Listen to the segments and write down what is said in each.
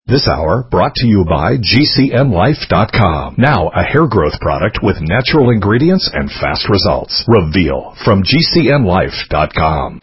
This hour brought to you by GCNlife.com. Now a hair growth product with natural ingredients and fast results. Reveal from GCNlife.com.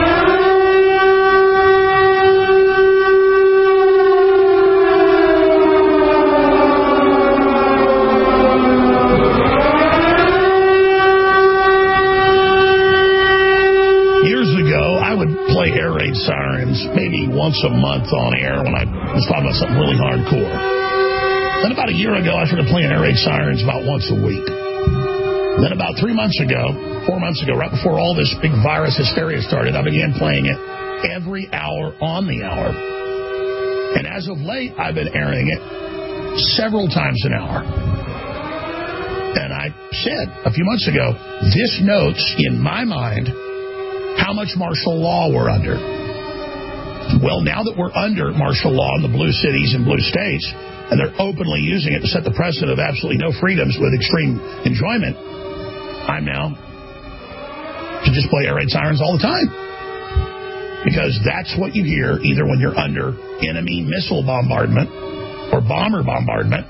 Play air raid sirens maybe once a month on air when I was talking about something really hardcore. Then about a year ago, I started playing air raid sirens about once a week. Then about 4 months ago, right before all this big virus hysteria started, I began playing it every hour on the hour. And as of late, I've been airing it several times an hour. And I said a few months ago, this notes in my mind how much martial law we're under. Well, now that we're under martial law in the blue cities and blue states, and they're openly using it to set the precedent of absolutely no freedoms with extreme enjoyment, I'm now to just play air raid sirens all the time. Because that's what you hear either when you're under enemy missile bombardment or bomber bombardment,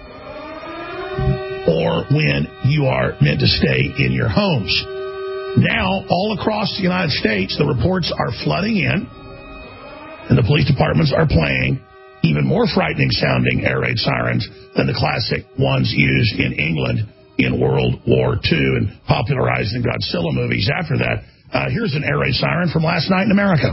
or when you are meant to stay in your homes. Now, all across the United States, the reports are flooding in, and the police departments are playing even more frightening sounding air raid sirens than the classic ones used in England in World War II and popularized in Godzilla movies after that. Here's an air raid siren from last night in America.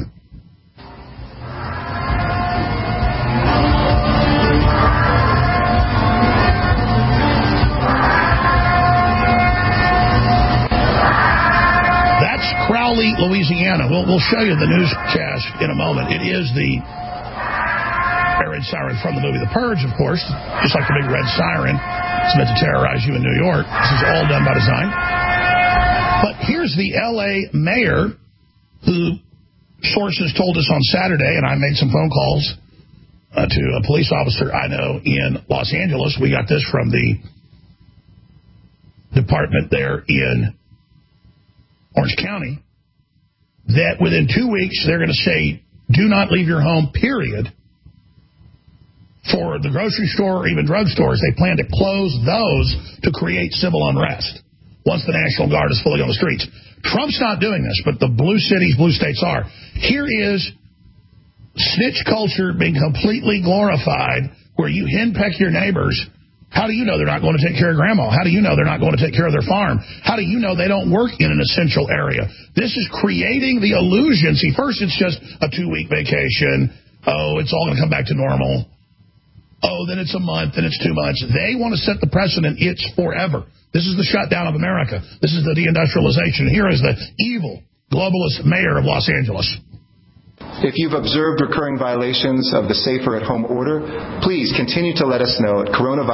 Crowley, Louisiana. We'll show you the newscast in a moment. It is the air raid siren from the movie The Purge, of course, just like the big red siren. It's meant to terrorize you in New York. This is all done by design. But here's the L.A. mayor who sources told us on Saturday, and I made some phone calls to a police officer I know in Los Angeles. We got this from the department there in Orange County, that within 2 weeks they're going to say, do not leave your home, period. For the grocery store or even drugstores, they plan to close those to create civil unrest once the National Guard is fully on the streets. Trump's not doing this, but the blue cities, blue states are. Here is snitch culture being completely glorified, where you henpeck your neighbors. How do you know they're not going to take care of grandma? How do you know they're not going to take care of their farm? How do you know they don't work in an essential area? This is creating the illusion. See, first it's just a 2-week vacation. Oh, it's all going to come back to normal. Oh, then it's a month, then it's 2 months. They want to set the precedent. It's forever. This is the shutdown of America. This is the deindustrialization. Here is the evil globalist mayor of Los Angeles. If you've observed recurring violations of the Safer at Home order, please continue to let us know at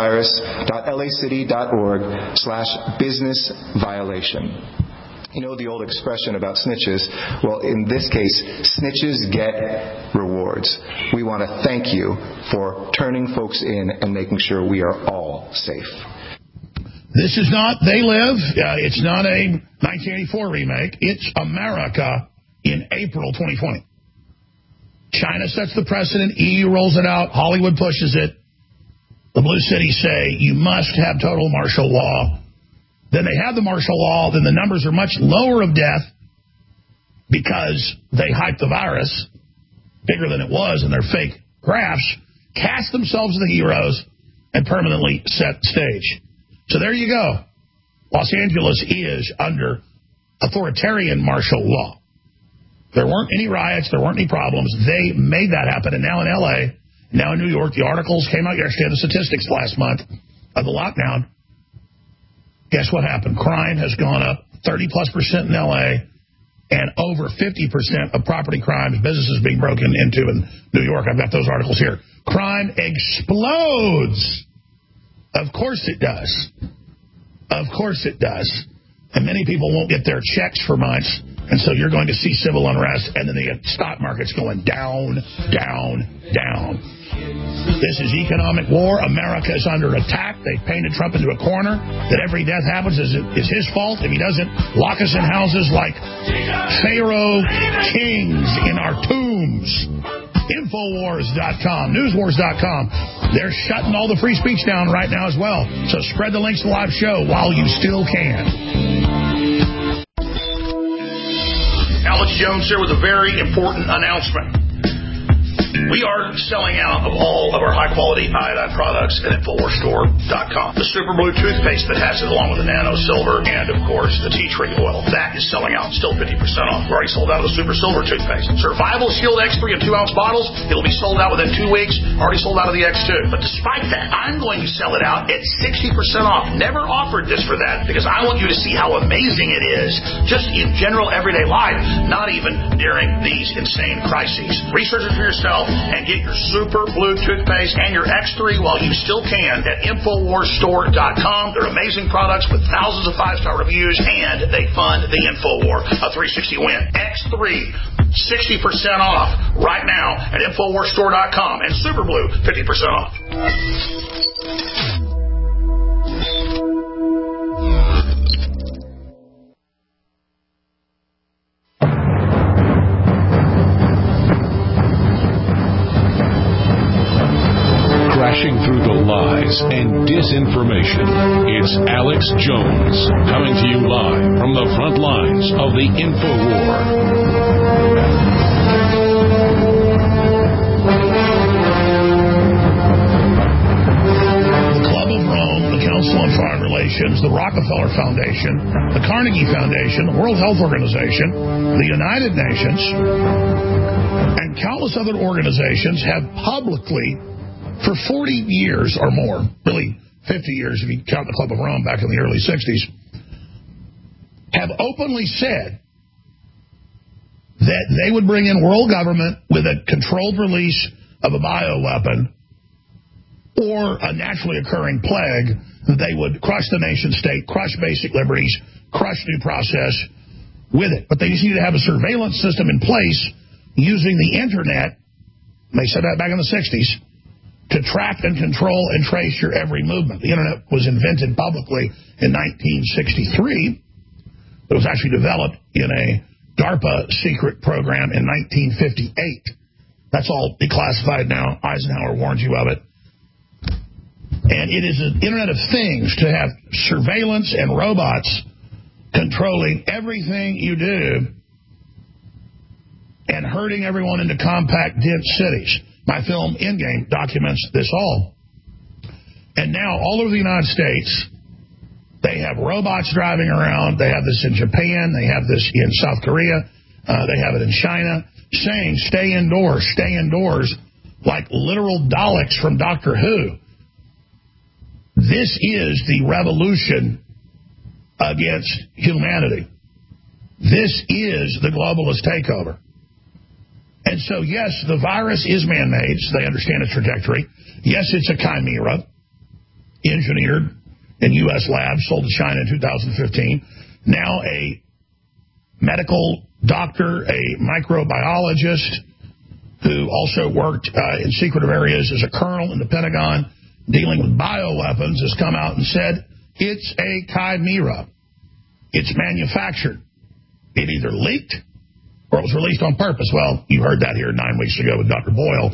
coronavirus.lacity.org/business-violation. You know the old expression about snitches? Well, in this case, snitches get rewards. We want to thank you for turning folks in and making sure we are all safe. This is not They Live. It's not a 1984 remake. It's America in April 2020. China sets the precedent. EU rolls it out. Hollywood pushes it. The blue cities say you must have total martial law. Then they have the martial law. Then the numbers are much lower of death because they hyped the virus bigger than it was in their fake graphs, cast themselves as the heroes, and permanently set the stage. So there you go. Los Angeles is under authoritarian martial law. There weren't any riots. There weren't any problems. They made that happen. And now in L.A., now in New York, the articles came out yesterday, the statistics last month of the lockdown. Guess what happened? Crime has gone up 30+% in L.A., and over 50% of property crimes, businesses being broken into in New York. I've got those articles here. Crime explodes. Of course it does. Of course it does. And many people won't get their checks for months. And so you're going to see civil unrest, and then the stock market's going down, down, down. This is economic war. America is under attack. They've painted Trump into a corner, that every death happens is his fault if he doesn't lock us in houses like Pharaoh kings in our tombs. Infowars.com, Newswars.com. They're shutting all the free speech down right now as well. So spread the links to the live show while you still can. Alex Jones here with a very important announcement. We are selling out of all of our high-quality iodine products at InfoWarsStore.com. The Super Blue toothpaste that has it, along with the Nano Silver and, of course, the tea tree oil. That is selling out, still 50% off. We've already sold out of the Super Silver toothpaste. Survival Shield X3 in 2-ounce bottles. It'll be sold out within 2 weeks. Already sold out of the X2. But despite that, I'm going to sell it out at 60% off. Never offered this for that because I want you to see how amazing it is just in general everyday life, not even during these insane crises. Research it for yourself and get your Super Blue toothpaste and your X3 while you still can at InfoWarsStore.com. They're amazing products with thousands of 5-star reviews, and they fund the InfoWar, a 360 win. X3, 60% off right now at InfoWarsStore.com, and Super Blue, 50% off. Crashing through the lies and disinformation, it's Alex Jones, coming to you live from the front lines of the InfoWar. The Club of Rome, the Council on Foreign Relations, the Rockefeller Foundation, the Carnegie Foundation, the World Health Organization, the United Nations, and countless other organizations have publicly, for 40 years or more, really 50 years if you count the Club of Rome back in the early 60s, have openly said that they would bring in world government with a controlled release of a bioweapon or a naturally occurring plague, that they would crush the nation state, crush basic liberties, crush due process with it. But they just need to have a surveillance system in place using the Internet, they said that back in the 60s, to track and control and trace your every movement. The Internet was invented publicly in 1963. It was actually developed in a DARPA secret program in 1958. That's all declassified now. Eisenhower warned you of it. And it is an Internet of Things to have surveillance and robots controlling everything you do and herding everyone into compact, dense cities. My film, Endgame, documents this all. And now, all over the United States, they have robots driving around. They have this in Japan. They have this in South Korea. They have it in China, saying, stay indoors, like literal Daleks from Doctor Who. This is the revolution against humanity. This is the globalist takeover. And so, yes, the virus is man-made, so they understand its trajectory. Yes, it's a chimera, engineered in U.S. labs, sold to China in 2015. Now a medical doctor, a microbiologist, who also worked in secretive areas as a colonel in the Pentagon, dealing with bioweapons, has come out and said, it's a chimera. It's manufactured. It either leaked or it was released on purpose. Well, you heard that here 9 weeks ago with Dr. Boyle.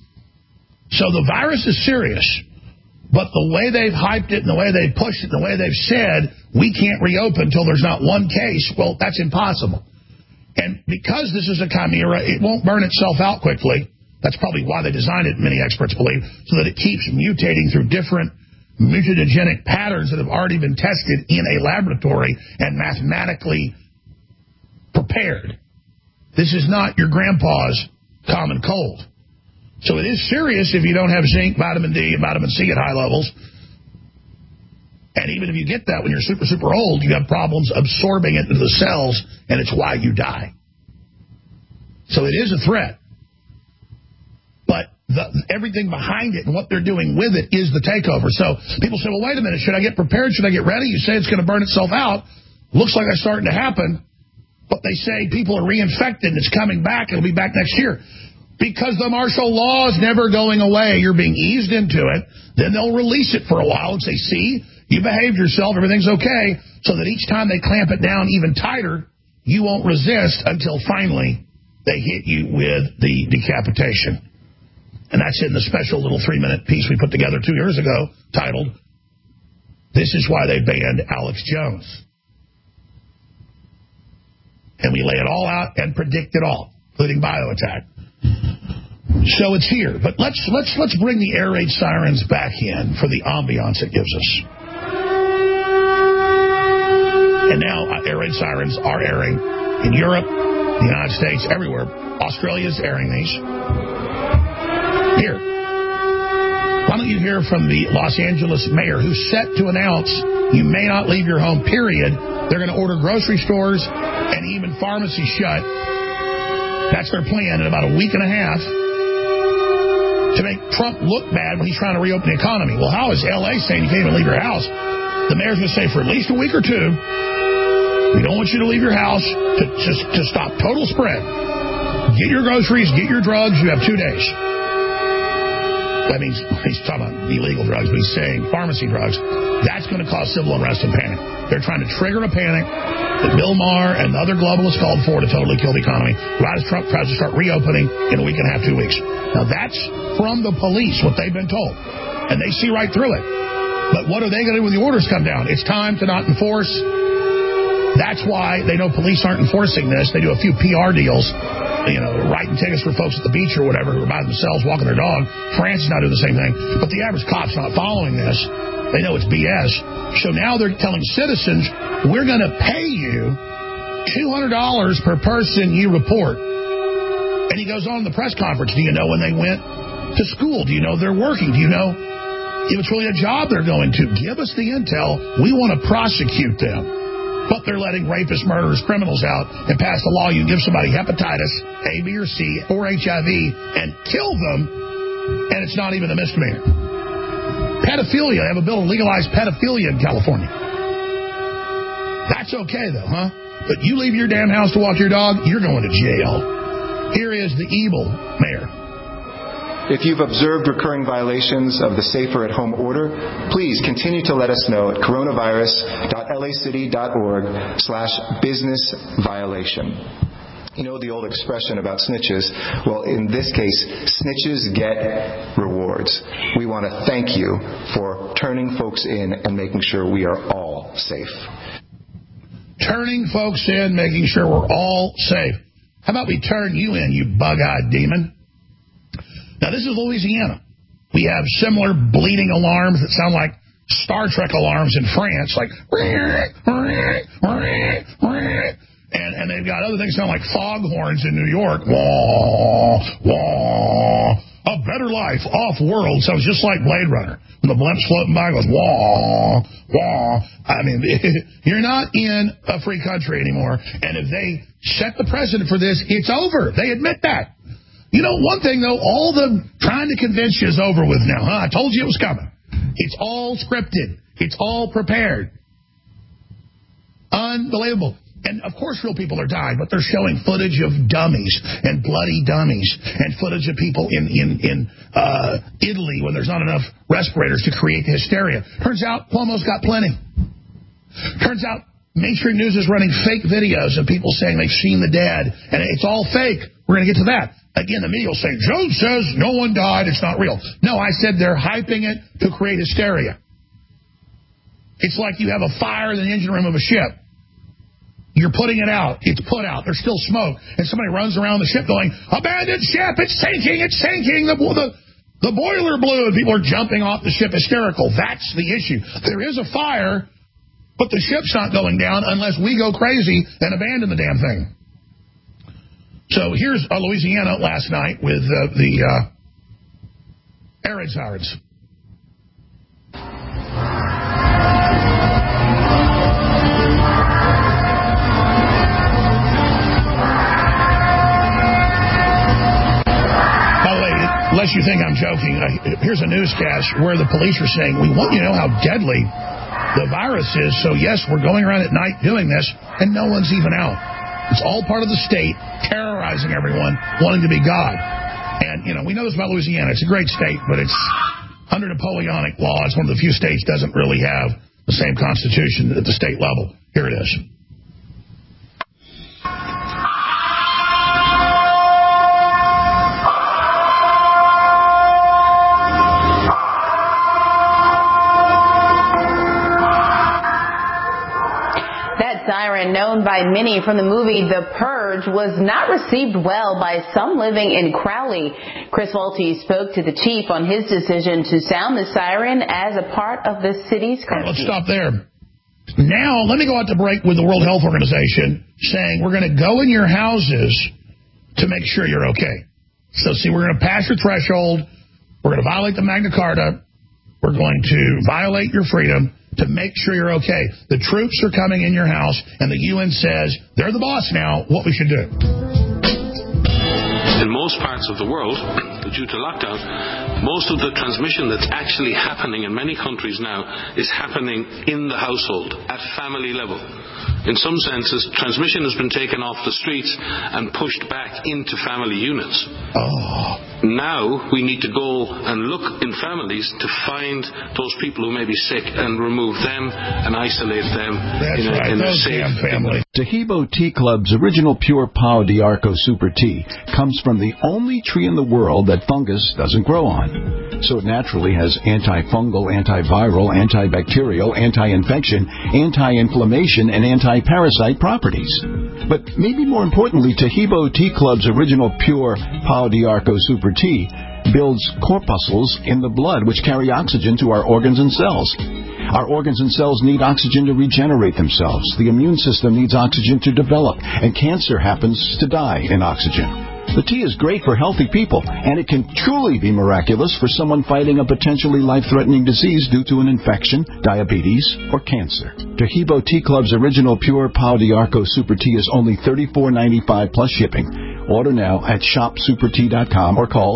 So the virus is serious, but the way they've hyped it and the way they've pushed it and the way they've said, we can't reopen until there's not one case, well, that's impossible. And because this is a chimera, it won't burn itself out quickly. That's probably why they designed it, many experts believe, so that it keeps mutating through different mutagenic patterns that have already been tested in a laboratory and mathematically prepared. This is not your grandpa's common cold. So it is serious if you don't have zinc, vitamin D, and vitamin C at high levels. And even if you get that when you're super, super old, you have problems absorbing it into the cells, and it's why you die. So it is a threat. But everything behind it and what they're doing with it is the takeover. So people say, well, wait a minute, should I get prepared? Should I get ready? You say it's going to burn itself out. Looks like it's starting to happen. But they say people are reinfected and it's coming back. It'll be back next year. Because the martial law is never going away. You're being eased into it. Then they'll release it for a while and say, see, you behaved yourself. Everything's okay. So that each time they clamp it down even tighter, you won't resist until finally they hit you with the decapitation. And that's in the special little 3-minute piece we put together 2 years ago titled, "This is Why They Banned Alex Jones." And we lay it all out and predict it all, including bioattack. So it's here. But let's bring the air raid sirens back in for the ambiance it gives us. And now air raid sirens are airing in Europe, the United States, everywhere. Australia's airing these. Here. Why don't you hear from the Los Angeles mayor who's set to announce you may not leave your home, period. They're going to order grocery stores and even pharmacies shut. That's their plan in about a week and a half to make Trump look bad when he's trying to reopen the economy. Well, how is L.A. saying you can't even leave your house? The mayor's going to say for at least a week or two, we don't want you to leave your house to stop total spread. Get your groceries, get your drugs. You have 2 days. That means he's talking about illegal drugs, but he's saying pharmacy drugs. That's going to cause civil unrest and panic. They're trying to trigger a panic that Bill Maher and the other globalists called for to totally kill the economy right as Trump tries to start reopening in a week and a half, 2 weeks. Now, that's from the police, what they've been told. And they see right through it. But what are they going to do when the orders come down? It's time to not enforce. That's why they know police aren't enforcing this. They do a few PR deals, writing tickets for folks at the beach or whatever who are by themselves walking their dog. France is not doing the same thing. But the average cop's not following this. They know it's BS. So now they're telling citizens, we're going to pay you $200 per person you report. And he goes on in the press conference. Do you know when they went to school? Do you know they're working? Do you know if it's really a job they're going to? Give us the intel. We want to prosecute them. But they're letting rapists, murderers, criminals out and pass the law. You can give somebody hepatitis, A, B, or C, or HIV, and kill them, and it's not even a misdemeanor. Pedophilia. They have a bill to legalize pedophilia in California. That's okay, though, huh? But you leave your damn house to walk your dog, you're going to jail. Here is the evil mayor. If you've observed recurring violations of the Safer at Home order, please continue to let us know at coronavirus.lacity.org/business-violation. You know the old expression about snitches? Well, in this case, snitches get rewards. We want to thank you for turning folks in and making sure we are all safe. Turning folks in, making sure we're all safe. How about we turn you in, you bug-eyed demon? Now, this is Louisiana. We have similar bleeding alarms that sound like Star Trek alarms in France, like, and they've got other things that sound like foghorns in New York. Wah, wah. A better life, off-world, sounds just like Blade Runner. When the blimp's floating by, it goes, wah, wah. I mean, you're not in a free country anymore. And if they set the precedent for this, it's over. They admit that. You know, one thing, though, all the trying to convince you is over with now, huh? I told you it was coming. It's all scripted. It's all prepared. Unbelievable. And, of course, real people are dying, but they're showing footage of dummies and bloody dummies and footage of people in Italy when there's not enough respirators to create the hysteria. Turns out Cuomo's got plenty. Turns out mainstream news is running fake videos of people saying they've seen the dead, and it's all fake. We're going to get to that. Again, the media will say, Jones says no one died, it's not real. No, I said they're hyping it to create hysteria. It's like you have a fire in the engine room of a ship. You're putting it out. It's put out. There's still smoke. And somebody runs around the ship going, abandoned ship, it's sinking, it's sinking. The boiler blew, and people are jumping off the ship hysterical. That's the issue. There is a fire, but the ship's not going down unless we go crazy and abandon the damn thing. So here's Louisiana last night with the air raid sirens. By the way, unless you think I'm joking, here's a newscast where the police are saying, we want you to know how deadly the virus is, so yes, we're going around at night doing this, and no one's even out. It's all part of the state terrorizing everyone, wanting to be God. And, you know, we know this about Louisiana. It's a great state, but it's under Napoleonic law. It's one of the few states that doesn't really have the same constitution at the state level. Here it is. siren, known by many from the movie The Purge, was not received well by some living in Crowley. Chris Walty spoke to the chief on his decision to sound the siren as a part of the city's curfew. Let's stop there. Now, let me go out to break with the World Health Organization saying we're going to go in your houses to make sure you're okay. So, see, we're going to pass your threshold. We're going to violate the Magna Carta. We're going to violate your freedom to make sure you're okay. The troops are coming in your house, and the UN says they're the boss now, what we should do. In most parts of the world, due to lockdown, most of the transmission that's actually happening in many countries now is happening in the household, at family level. In some senses, transmission has been taken off the streets and pushed back into family units. Now we need to go and look in families to find those people who may be sick and remove them and isolate them in a safe family. Taheebo Tea Club's original pure Pau d'Arco Super Tea comes from the only tree in the world that fungus doesn't grow on. So it naturally has antifungal, antiviral, antibacterial, anti-infection, anti-inflammation, and anti-parasite properties. But maybe more importantly, Taheebo Tea Club's original pure Pau d'Arco Super Tea builds corpuscles in the blood which carry oxygen to our organs and cells. Our organs and cells need oxygen to regenerate themselves. The immune system needs oxygen to develop, and cancer happens to die in oxygen. The tea is great for healthy people, and it can truly be miraculous for someone fighting a potentially life-threatening disease due to an infection, diabetes, or cancer. Taheebo Tea Club's original pure Pau d'Arco Super Tea is only $34.95 plus shipping. Order now at shopsupertea.com or call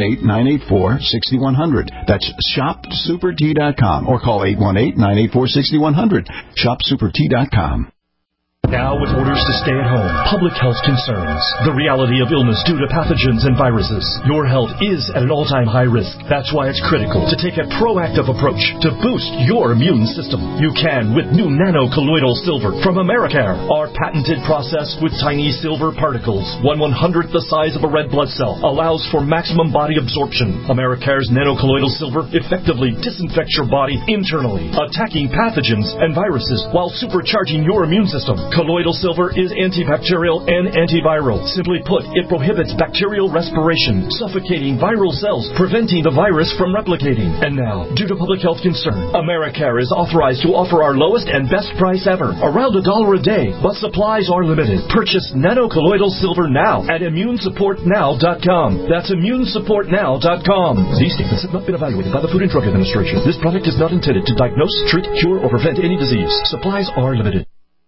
818-984-6100. That's shopsupertea.com or call 818-984-6100. Shopsupertea.com. Now with orders to stay at home, public health concerns, the reality of illness due to pathogens and viruses, your health is at an all-time high risk. That's why it's critical to take a proactive approach to boost your immune system. You can with new nano-colloidal silver from Americare. Our patented process with tiny silver particles, 1/100th the size of a red blood cell, allows for maximum body absorption. Americare's nano-colloidal silver effectively disinfects your body internally, attacking pathogens and viruses while supercharging your immune system. Colloidal silver is antibacterial and antiviral. Simply put, it prohibits bacterial respiration, suffocating viral cells, preventing the virus from replicating. And now, due to public health concern, Americare is authorized to offer our lowest and best price ever, around $1 a day, but supplies are limited. Purchase nano-colloidal silver now at immunesupportnow.com. That's immunesupportnow.com. These statements have not been evaluated by the Food and Drug Administration. This product is not intended to diagnose, treat, cure, or prevent any disease. Supplies are limited.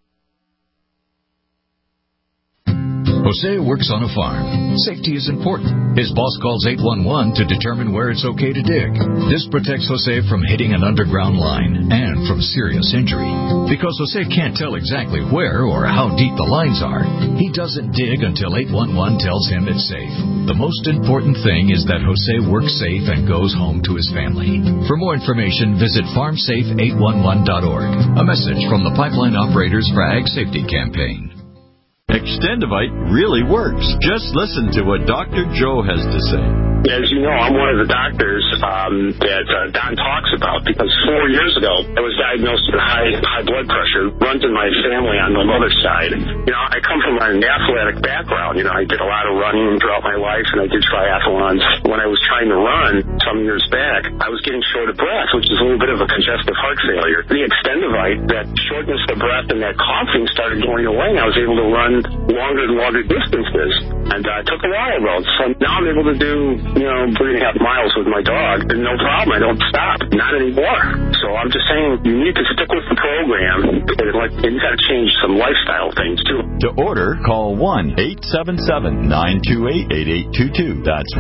Jose works on a farm. Safety is important. His boss calls 811 to determine where it's okay to dig. This protects Jose from hitting an underground line and from serious injury. Because Jose can't tell exactly where or how deep the lines are, he doesn't dig until 811 tells him it's safe. The most important thing is that Jose works safe and goes home to his family. For more information, visit farmsafe811.org. A message from the Pipeline Operators for Ag Safety Campaign. Extendivite really works. Just listen to what Dr. Joe has to say. As you know, I'm one of the doctors that Don talks about, because 4 years ago I was diagnosed with high blood pressure. Runs in my family on my mother's side. You know, I come from an athletic background. You know, I did a lot of running throughout my life, and I did triathlons. When I was trying to run some years back, I was getting short of breath, which is a little bit of a congestive heart failure. The Extendivite, that shortness of breath and that coughing started going away, and I was able to run longer and longer distances. And it took a while, though. So now I'm able to do 3.5 miles with my dog, and no problem. I don't stop. Not anymore. So I'm just saying, you need to stick with the program, and you got to change some lifestyle things, too. To order, call 1-877-928-8822. That's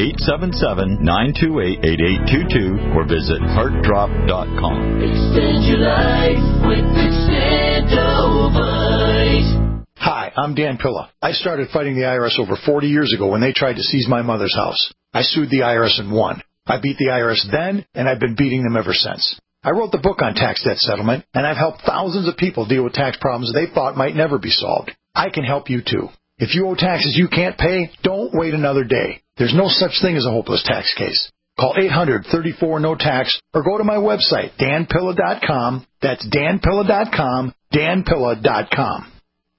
1-877-928-8822, or visit heartdrop.com. Extend your life with Extendivite. Hi, I'm Dan Pilla. I started fighting the IRS over 40 years ago when they tried to seize my mother's house. I sued the IRS and won. I beat the IRS then, and I've been beating them ever since. I wrote the book on tax debt settlement, and I've helped thousands of people deal with tax problems they thought might never be solved. I can help you, too. If you owe taxes you can't pay, don't wait another day. There's no such thing as a hopeless tax case. Call 800-34-NO-TAX or go to my website, danpilla.com. That's danpilla.com. danpilla.com.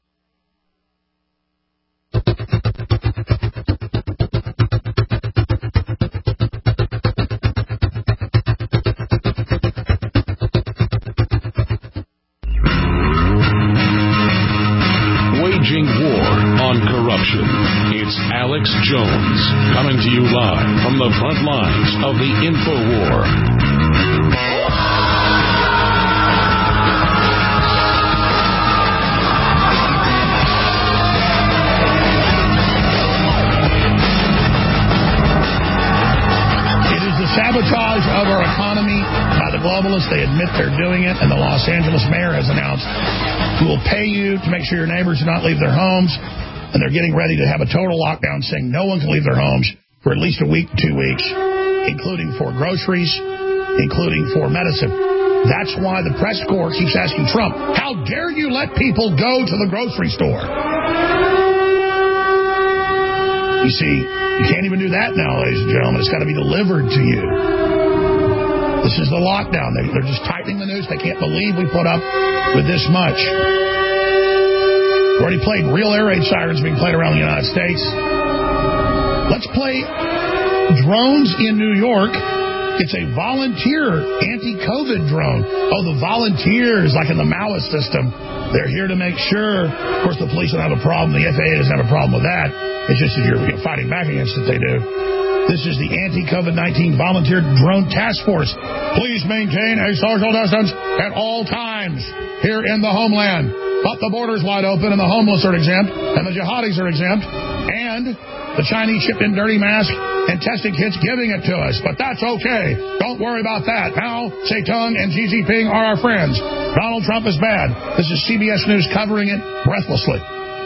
Waging war on corruption. It's Alex Jones coming to you live from the front lines of the InfoWar. Sabotage of our economy by the globalists. They admit they're doing it, and the Los Angeles mayor has announced we will pay you to make sure your neighbors do not leave their homes, and they're getting ready to have a total lockdown saying no one can leave their homes for at least a week, 2 weeks, including for groceries, including for medicine. That's why the press corps keeps asking Trump, how dare you let people go to the grocery store? You see, you can't even do that now, ladies and gentlemen. It's got to be delivered to you. This is the lockdown. They're just tightening the noose. They can't believe we put up with this much. We already played real air raid sirens being played around the United States. Let's play drones in New York. It's a volunteer anti-COVID drone. Oh, the volunteers, like in the Maoist system. They're here to make sure. Of course, the police don't have a problem. The FAA doesn't have a problem with that. It's just if you're fighting back against it, they do. This is the anti-COVID-19 volunteer drone task force. Please maintain a social distance at all times here in the homeland. But the border's wide open and the homeless are exempt and the jihadis are exempt. And the Chinese shipped in dirty masks and testing kits giving it to us. But that's okay. Don't worry about that. Mao Zedong and Xi Jinping are our friends. Donald Trump is bad. This is CBS News covering it breathlessly.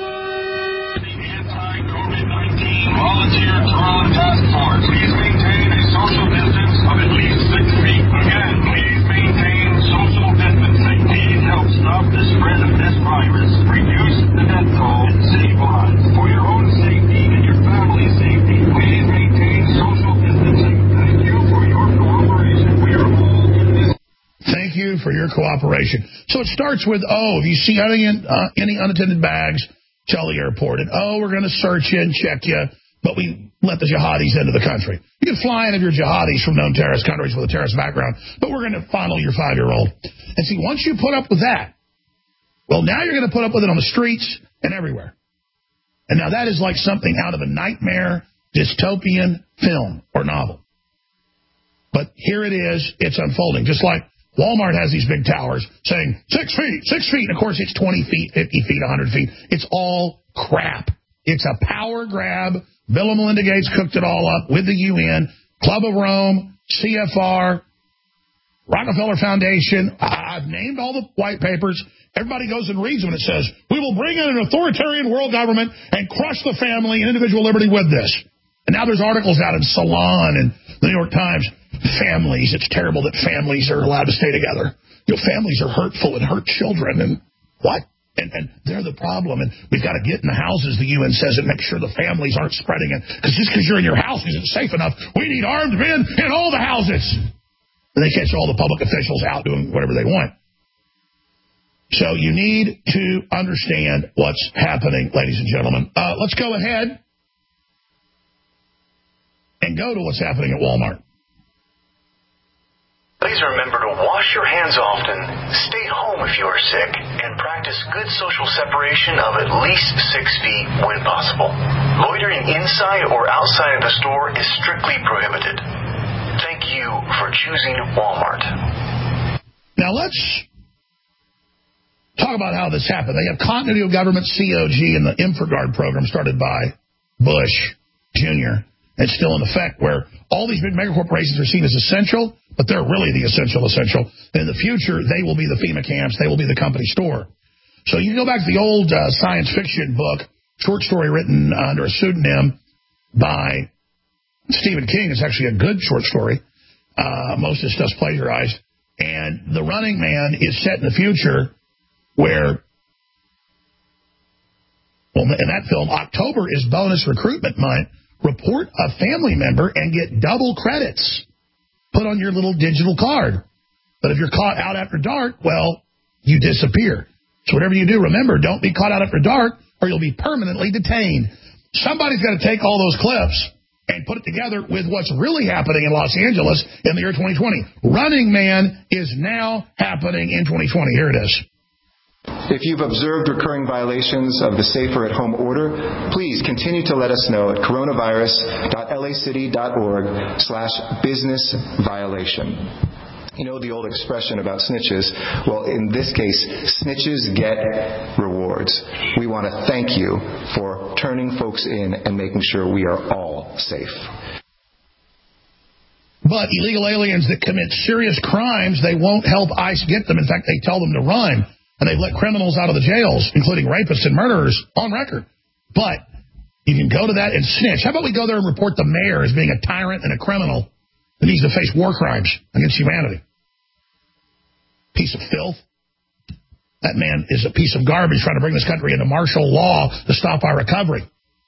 Volunteer drone task force. Please maintain a social distance of at least 6 feet. Again, please maintain social distancing. Please help stop the spread of this virus. Reduce the death toll and save lives. For your own safety and your family's safety, please maintain social distancing. Thank you for your cooperation. We are all in this. Thank you for your cooperation. So it starts with, if you see any unattended bags, tell the airport. And, we're going to search you and check you. But we let the jihadis into the country. You can fly in if you're jihadis from known terrorist countries with a terrorist background, but we're going to funnel your 5-year-old. And see, once you put up with that, well, now you're going to put up with it on the streets and everywhere. And now that is like something out of a nightmare dystopian film or novel. But here it is. It's unfolding. Just like Walmart has these big towers saying 6 feet, 6 feet. And of course, it's 20 feet, 50 feet, 100 feet. It's all crap. It's a power grab. Bill and Melinda Gates cooked it all up with the UN, Club of Rome, CFR, Rockefeller Foundation. I've named all the white papers. Everybody goes and reads them, and it says, we will bring in an authoritarian world government and crush the family and individual liberty with this. And now there's articles out in Salon and the New York Times. Families, it's terrible that families are allowed to stay together. Families are hurtful and hurt children. And what? And they're the problem, and we've got to get in the houses, the UN says, and make sure the families aren't spreading it. Because just because you're in your house isn't safe enough. We need armed men in all the houses. And they catch all the public officials out doing whatever they want. So you need to understand what's happening, ladies and gentlemen. Let's go ahead and go to what's happening at Walmart. Please remember to wash your hands often, stay home if you are sick, and practice good social separation of at least 6 feet when possible. Loitering inside or outside of the store is strictly prohibited. Thank you for choosing Walmart. Now let's talk about how this happened. They have continuity of government, COG, and the InfraGard program started by Bush Jr. It's still in effect, where all these big mega corporations are seen as essential, but they're really the essential. And in the future, they will be the FEMA camps. They will be the company store. So you go back to the old science fiction book, short story written under a pseudonym by Stephen King. It's actually a good short story. Most of the stuff's plagiarized. And The Running Man is set in the future where, well, in that film, October is bonus recruitment month. Report a family member and get double credits put on your little digital card. But if you're caught out after dark, well, you disappear. So whatever you do, remember, don't be caught out after dark or you'll be permanently detained. Somebody's got to take all those clips and put it together with what's really happening in Los Angeles in the year 2020. Running Man is now happening in 2020. Here it is. If you've observed recurring violations of the Safer at Home order, please continue to let us know at coronavirus.lacity.org/business-violation. You know the old expression about snitches? Well, in this case, snitches get rewards. We want to thank you for turning folks in and making sure we are all safe. But illegal aliens that commit serious crimes, they won't help ICE get them. In fact, they tell them to run. And they've let criminals out of the jails, including rapists and murderers, on record. But you can go to that and snitch. How about we go there and report the mayor as being a tyrant and a criminal that needs to face war crimes against humanity? Piece of filth. That man is a piece of garbage trying to bring this country into martial law to stop our recovery.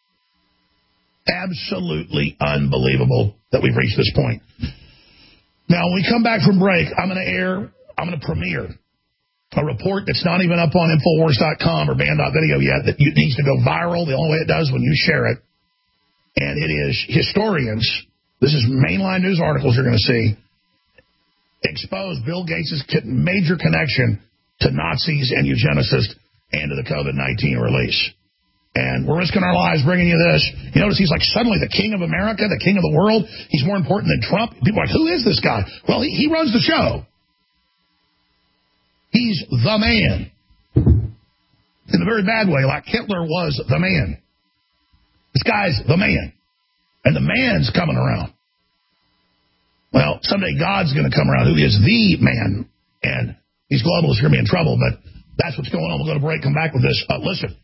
Absolutely unbelievable that we've reached this point. Now, when we come back from break, I'm going to premiere a report that's not even up on Infowars.com or Band.video yet that needs to go viral. The only way it does when you share it. And it is historians, this is mainline news articles you're going to see, expose Bill Gates' major connection to Nazis and eugenicists and to the COVID-19 release. And we're risking our lives bringing you this. You notice he's like suddenly the king of America, the king of the world. He's more important than Trump. People are like, who is this guy? Well, he runs the show. He's the man. In a very bad way, like Hitler was the man. This guy's the man. And the man's coming around. Well, someday God's going to come around who is the man. And these globalists are going to be in trouble, but that's what's going on. We'll go to break, come back with this. Listen,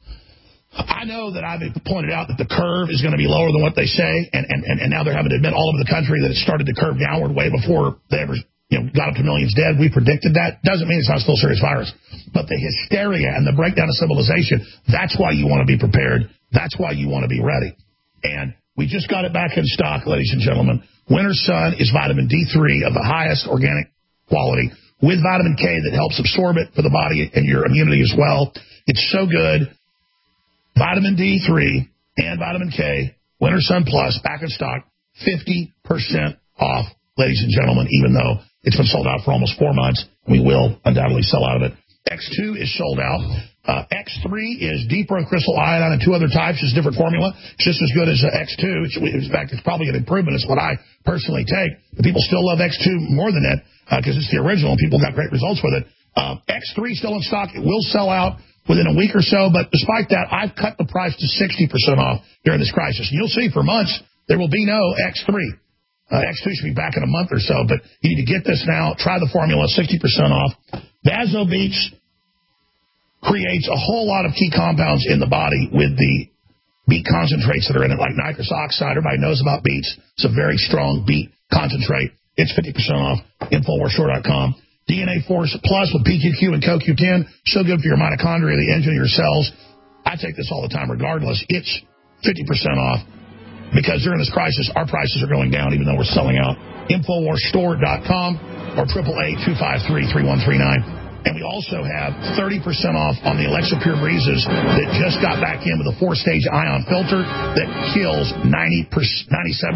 I know that I've pointed out that the curve is going to be lower than what they say, and now they're having to admit all over the country that it started to curve downward way before they ever got up to millions dead. We predicted that. Doesn't mean it's not still a serious virus. But the hysteria and the breakdown of civilization, that's why you want to be prepared. That's why you want to be ready. And we just got it back in stock, ladies and gentlemen. Winter Sun is vitamin D3 of the highest organic quality with vitamin K that helps absorb it for the body and your immunity as well. It's so good. Vitamin D3 and vitamin K, Winter Sun Plus, back in stock, 50% off, ladies and gentlemen, even though it's been sold out for almost 4 months. We will undoubtedly sell out of it. X2 is sold out. X3 is deeper in crystal iodine and 2 other types. It's a different formula. It's just as good as X2. In fact, it's probably an improvement. It's what I personally take. But people still love X2 more than it because it's the original and people got great results with it. X3 still in stock. It will sell out within a week or so. But despite that, I've cut the price to 60% off during this crisis. And you'll see for months there will be no X3. X2 should be back in a month or so, but you need to get this now. Try the formula, 60% off. Vaso Beats creates a whole lot of key compounds in the body with the beet concentrates that are in it, like nitrous oxide. Everybody knows about beets. It's a very strong beet concentrate. It's 50% off. InfoWarsStore.com. DNA Force Plus with PQQ and CoQ10. So good for your mitochondria, the engine of your cells. I take this all the time regardless. It's 50% off. Because during this crisis, our prices are going down, even though we're selling out. InfoWarsStore.com or 888-253-3139. And we also have 30% off on the Alexa Pure Breezes that just got back in with a 4-stage ion filter that kills 90%, 97%,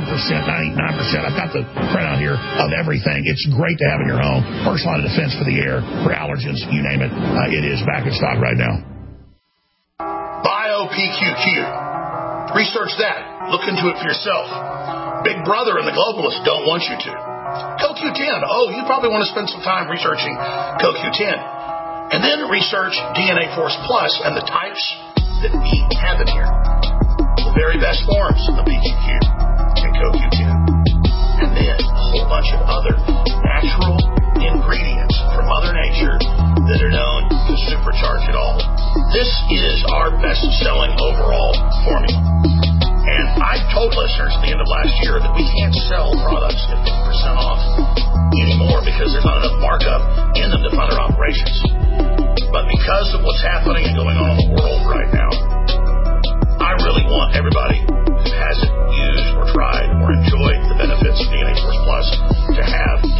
99%. I've got the printout here of everything. It's great to have in your home. First line of defense for the air, for allergens, you name it. It is back in stock right now. BioPQQ. Research that. Look into it for yourself. Big Brother and the globalists don't want you to. CoQ10. Oh, you probably want to spend some time researching CoQ10. And then research DNA Force Plus and the types that we have in here. The very best forms of PQQ and CoQ10. And then a whole bunch of other natural ingredients from Mother Nature that are known to supercharge it all. This is our best-selling overall formula. And I told listeners at the end of last year that we can't sell products at 50% off anymore because there's not enough markup in them to fund our operations. But because of what's happening and going on in the world right now, I really want everybody who hasn't used or tried or enjoyed the benefits of DNA Force Plus to have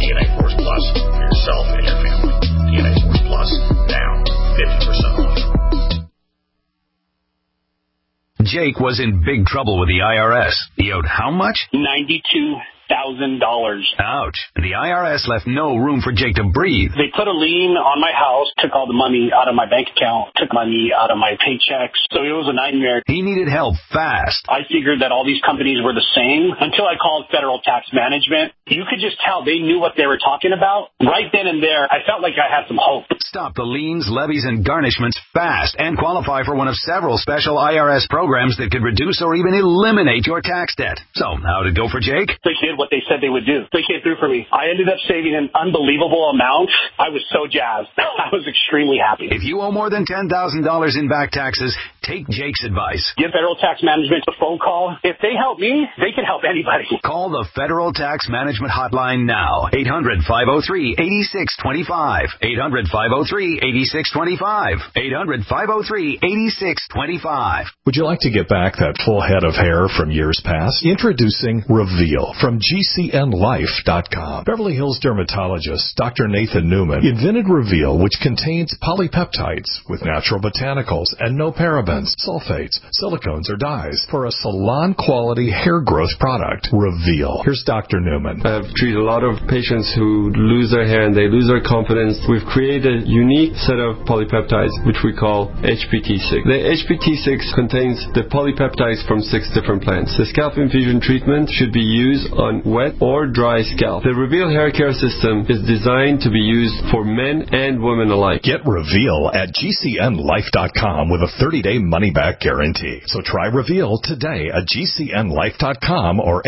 Jake was in big trouble with the IRS. He owed how much? $92,000. Ouch. The IRS left no room for Jake to breathe. They put a lien on my house, took all the money out of my bank account, took money out of my paychecks. So it was a nightmare. He needed help fast. I figured that all these companies were the same until I called Federal Tax Management. You could just tell they knew what they were talking about. Right then and there, I felt like I had some hope. Stop the liens, levies, and garnishments fast and qualify for one of several special IRS programs that could reduce or even eliminate your tax debt. So, how'd it go for Jake? They did what they said they would do. They came through for me. I ended up saving an unbelievable amount. I was so jazzed. I was extremely happy. If you owe more than $10,000 in back taxes, take Jake's advice. Give Federal Tax Management a phone call. If they help me, they can help anybody. Call the Federal Tax Management Hotline now. 800-503-8625. 800-503-8625. 800-503-8625. Would you like to get back that full head of hair from years past? Introducing Reveal from GCNLife.com. Beverly Hills dermatologist Dr. Nathan Newman invented Reveal, which contains polypeptides with natural botanicals and no parabens, sulfates, silicones, or dyes for a salon-quality hair growth product. Reveal. Here's Dr. Newman. I've treated a lot of patients who lose their hair and they lose their confidence. We've created a unique set of polypeptides, which we call HPT6. The HPT6 contains the polypeptides from 6 different plants. The scalp infusion treatment should be used on wet or dry scalp. The Reveal hair care system is designed to be used for men and women alike. Get Reveal at GCNLife.com with a 30-day money-back guarantee. So try Reveal today at GCNLife.com or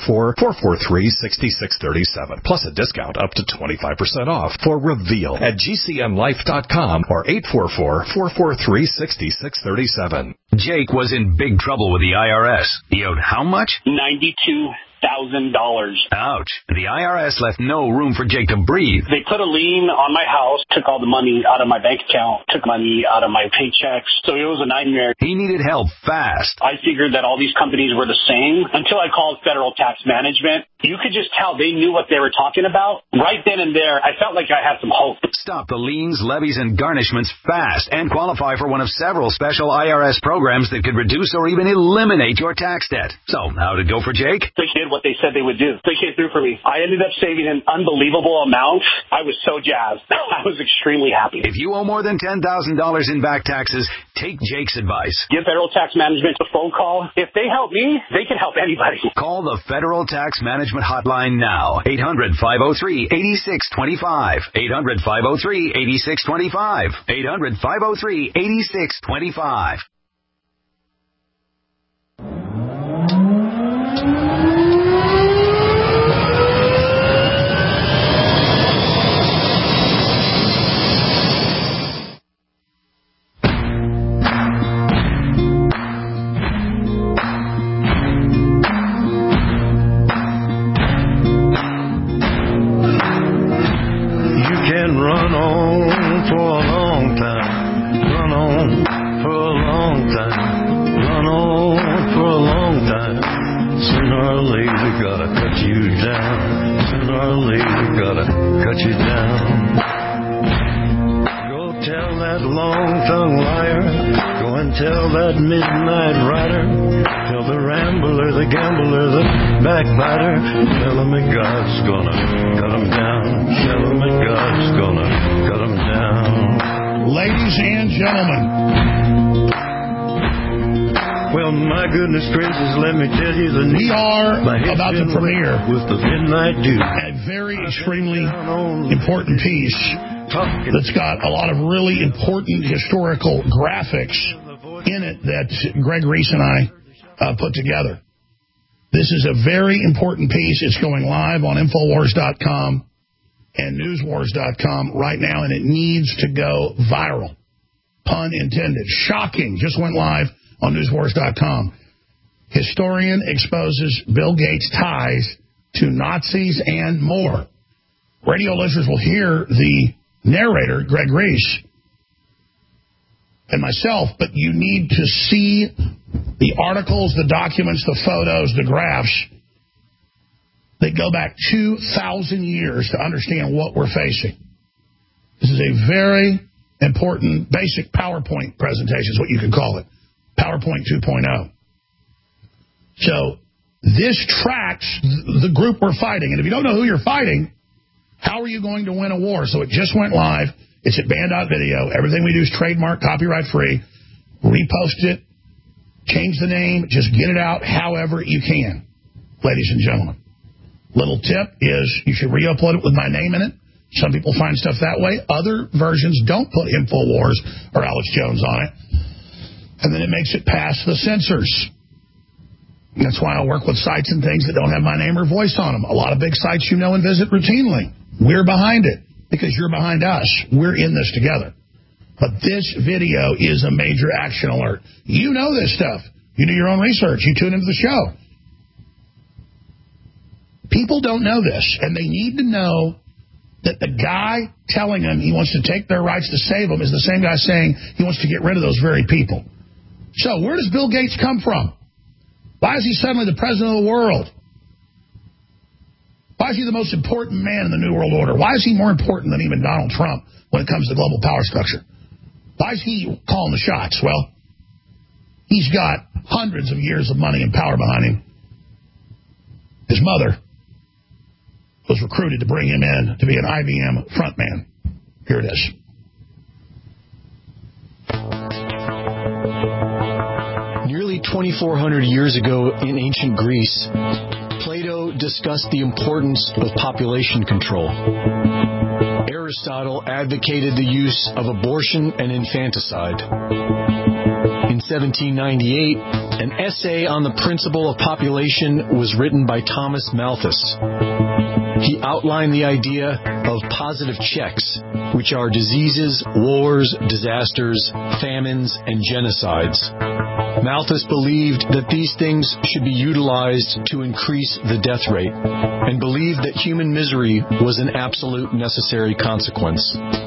844-443-6637. Plus a discount up to 25% off for Reveal at GCNLife.com or 844-443-6637. Jake was in big trouble with the IRS. He owed how much? $92,000. Ouch. The IRS left no room for Jake to breathe. They put a lien on my house, took all the money out of my bank account, took money out of my paychecks. So it was a nightmare. He needed help fast. I figured that all these companies were the same until I called Federal Tax Management. You could just tell they knew what they were talking about. Right then and there, I felt like I had some hope. Stop the liens, levies, and garnishments fast and qualify for one of several special IRS programs that could reduce or even eliminate your tax debt. So, how'd it go for Jake? They did what they said they would do. They came through for me. I ended up saving an unbelievable amount. I was so jazzed. I was extremely happy. If you owe more than $10,000 in back taxes, take Jake's advice. Give Federal Tax Management a phone call. If they help me, they can help anybody. Call the Federal Tax Management Hotline now. 800-503-8625. 800-503-8625. 800-503-8625. Run on for a long time. Run on for a long time. Run on for a long time. Sooner or later, gotta cut you down. Sooner or later, gotta cut you down. Go tell that long-tongued liar. Go and tell that midnight rider. Tell the rambler, the gambler, the backbiter. Tell him that God's gonna cut him down. Tell him that God's gonna cut him down. Ladies and gentlemen. Well, my goodness gracious, let me tell you the we are about to premiere with the midnight dew. A very extremely important piece that's got a lot of really important historical graphics in it that Greg Reese and I put together. This is a very important piece. It's going live on Infowars.com and Newswars.com right now, and it needs to go viral. Pun intended. Shocking. Just went live on Newswars.com. Historian exposes Bill Gates' ties to Nazis and more. Radio listeners will hear the narrator, Greg Reese, and myself, but you need to see the articles, the documents, the photos, the graphs that go back 2,000 years to understand what we're facing. This is a very important, basic PowerPoint presentation is what you could call it, PowerPoint 2.0. So this tracks the group we're fighting. And if you don't know who you're fighting, how are you going to win a war? So it just went live. It's at band.video. Everything we do is trademark, copyright free. Repost it. Change the name. Just get it out however you can, ladies and gentlemen. Little tip is you should re-upload it with my name in it. Some people find stuff that way. Other versions don't put InfoWars or Alex Jones on it. And then it makes it past the censors. That's why I work with sites and things that don't have my name or voice on them. A lot of big sites you know and visit routinely. We're behind it because you're behind us. We're in this together. But this video is a major action alert. You know this stuff. You do your own research. You tune into the show. People don't know this, and they need to know that the guy telling them he wants to take their rights to save them is the same guy saying he wants to get rid of those very people. So where does Bill Gates come from? Why is he suddenly the president of the world? Why is he the most important man in the New World Order? Why is he more important than even Donald Trump when it comes to global power structure? Why is he calling the shots? Well, he's got hundreds of years of money and power behind him. His mother was recruited to bring him in to be an IBM frontman. Here it is. Nearly 2,400 years ago in ancient Greece, Plato discussed the importance of population control. Aristotle advocated the use of abortion and infanticide. In 1798, an essay on the principle of population was written by Thomas Malthus. He outlined the idea of positive checks, which are diseases, wars, disasters, famines, and genocides. Malthus believed that these things should be utilized to increase the death rate, and believed that human misery was an absolute necessary consequence.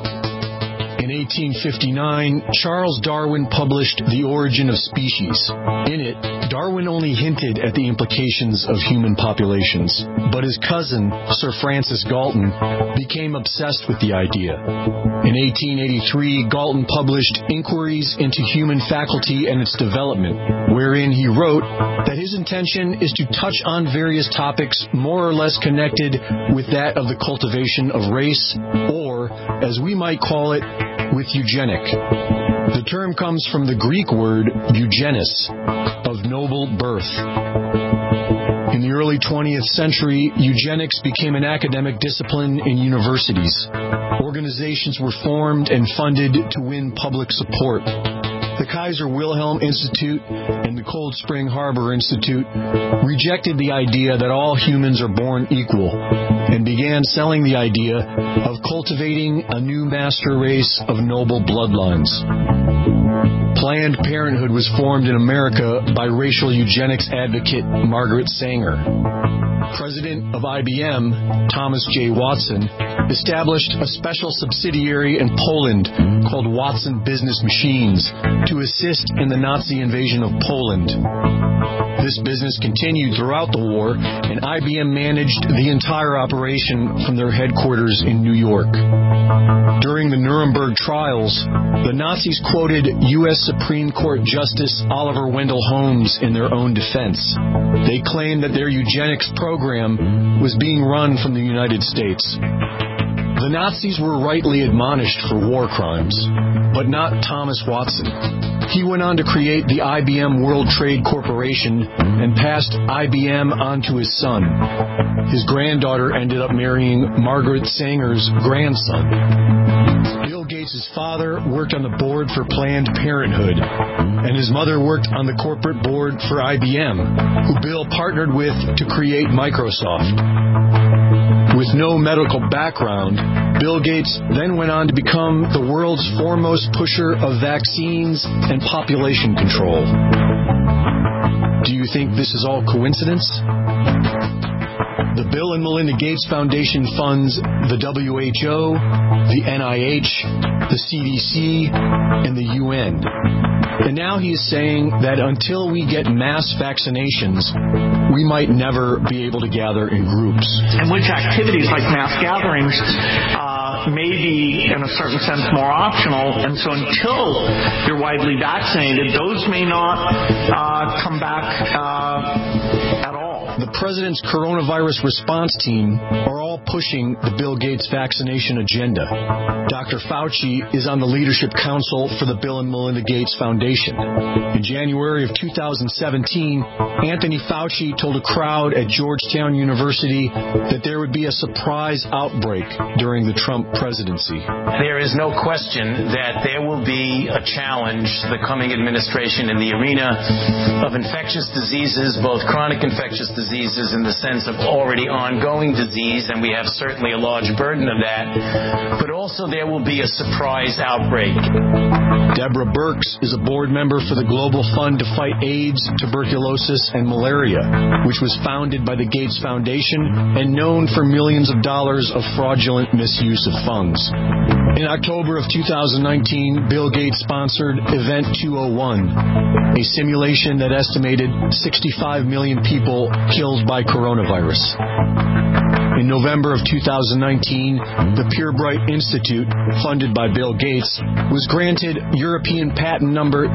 In 1859, Charles Darwin published The Origin of Species. In it, Darwin only hinted at the implications of human populations, but his cousin, Sir Francis Galton, became obsessed with the idea. In 1883, Galton published Inquiries into Human Faculty and Its Development, wherein he wrote that his intention is to touch on various topics more or less connected with that of the cultivation of race, or, as we might call it, with eugenic. The term comes from the Greek word eugenes, of noble birth. In the early 20th century, eugenics became an academic discipline in universities. Organizations were formed and funded to win public support. The Kaiser Wilhelm Institute and the Cold Spring Harbor Institute rejected the idea that all humans are born equal and began selling the idea of cultivating a new master race of noble bloodlines. Planned Parenthood was formed in America by racial eugenics advocate Margaret Sanger. President of IBM, Thomas J. Watson, established a special subsidiary in Poland called Watson Business Machines to assist in the Nazi invasion of Poland. This business continued throughout the war, and IBM managed the entire operation from their headquarters in New York. During the Nuremberg trials, the Nazis quoted U.S. Supreme Court Justice Oliver Wendell Holmes in their own defense. They claimed that their eugenics program was being run from the United States. The Nazis were rightly admonished for war crimes, but not Thomas Watson. He went on to create the IBM World Trade Corporation and passed IBM on to his son. His granddaughter ended up marrying Margaret Sanger's grandson. Bill Gates' father worked on the board for Planned Parenthood, and his mother worked on the corporate board for IBM, who Bill partnered with to create Microsoft. With no medical background, Bill Gates then went on to become the world's foremost pusher of vaccines and population control. Do you think this is all coincidence? The Bill and Melinda Gates Foundation funds the WHO, the NIH, the CDC, and the UN. And now he is saying that until we get mass vaccinations, we might never be able to gather in groups. And which activities like mass gatherings maybe in a certain sense more optional. And so until you're widely vaccinated, those may not come back at all. The president's coronavirus response team are all pushing the Bill Gates vaccination agenda. Dr. Fauci is on the leadership council for the Bill and Melinda Gates Foundation. In January of 2017, Anthony Fauci told a crowd at Georgetown University that there would be a surprise outbreak during the Trump presidency. There is no question that there will be a challenge the coming administration in the arena of infectious diseases, both chronic infectious diseases in the sense of already ongoing disease, and we have certainly a large burden of that, but also there will be a surprise outbreak. Deborah Birx is a board member for the Global Fund to Fight AIDS, Tuberculosis, and Malaria, which was founded by the Gates Foundation and known for millions of dollars of fraudulent misuse of funds. In October of 2019, Bill Gates sponsored Event 201, a simulation that estimated 65 million people killed by coronavirus. In November of 2019, the PureBright Institute, funded by Bill Gates, was granted European patent number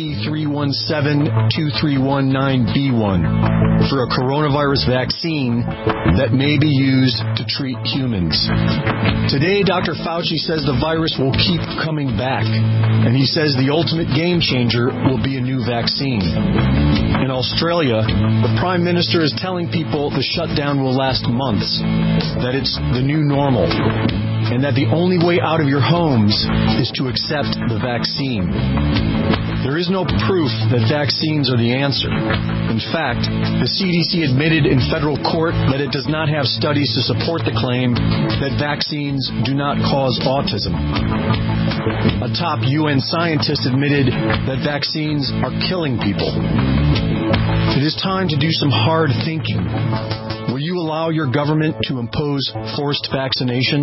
EP3172319B1 for a coronavirus vaccine that may be used to treat humans. Today, Dr. Fauci says the virus will keep coming back, and he says the ultimate game changer will be a new vaccine. In Australia, the Prime Minister is telling people the shutdown will last months, that it's the new normal, and that the only way out of your homes is to accept the vaccine. There is no proof that vaccines are the answer. In fact, the CDC admitted in federal court that it does not have studies to support the claim that vaccines do not cause autism. A top UN scientist admitted that vaccines are killing people. It is time to do some hard thinking. Will you allow your government to impose forced vaccinations?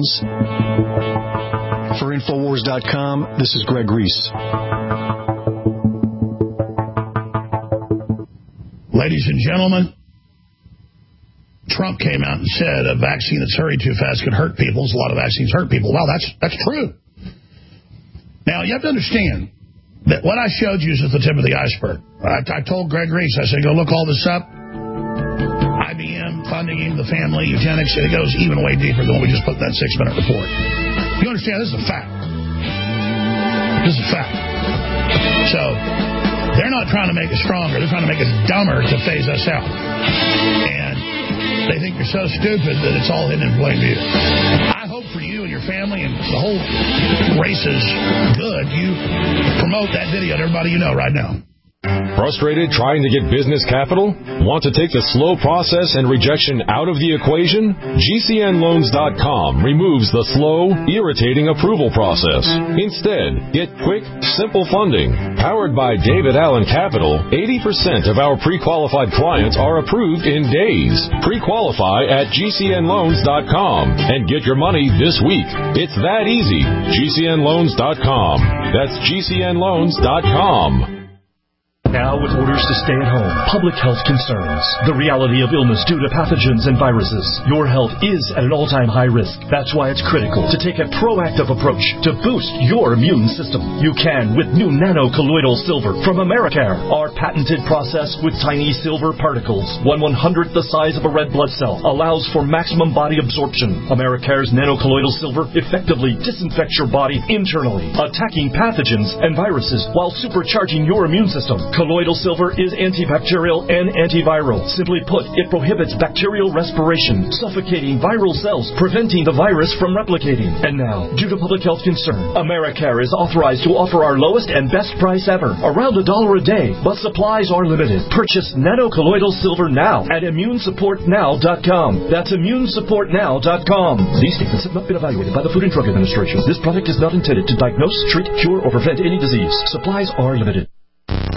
For Infowars.com, this is Greg Reese. Ladies and gentlemen, Trump came out and said a vaccine that's hurried too fast could hurt people. A lot of vaccines hurt people. Well, that's true. Now, you have to understand that what I showed you is at the tip of the iceberg. I told Greg Reese, I said, go look all this up. IBM, funding him, the family, eugenics, and it goes even way deeper than what we just put in that 6-minute report. You understand, this is a fact. This is a fact. So, they're not trying to make us stronger. They're trying to make us dumber to phase us out. And they think you're so stupid that it's all hidden in plain view. I hope for you and your family and the whole race is good. You promote that video to everybody you know right now. Frustrated trying to get business capital? Want to take the slow process and rejection out of the equation? GCNLoans.com removes the slow, irritating approval process. Instead, get quick, simple funding. Powered by David Allen Capital, 80% of our pre-qualified clients are approved in days. Pre-qualify at GCNLoans.com and get your money this week. It's that easy. GCNLoans.com. That's GCNLoans.com. Now with orders to stay at home, public health concerns, the reality of illness due to pathogens and viruses. Your health is at an all-time high risk. That's why it's critical to take a proactive approach to boost your immune system. You can with new nano-colloidal silver from Americare. Our patented process with tiny silver particles, 1/100th the size of a red blood cell, allows for maximum body absorption. Americare's nano-colloidal silver effectively disinfects your body internally, attacking pathogens and viruses while supercharging your immune system. Colloidal silver is antibacterial and antiviral. Simply put, it prohibits bacterial respiration, suffocating viral cells, preventing the virus from replicating. And now, due to public health concern, Americare is authorized to offer our lowest and best price ever, around $1 a day, but supplies are limited. Purchase nano-colloidal silver now at ImmuneSupportNow.com. That's ImmuneSupportNow.com. These statements have not been evaluated by the Food and Drug Administration. This product is not intended to diagnose, treat, cure, or prevent any disease. Supplies are limited.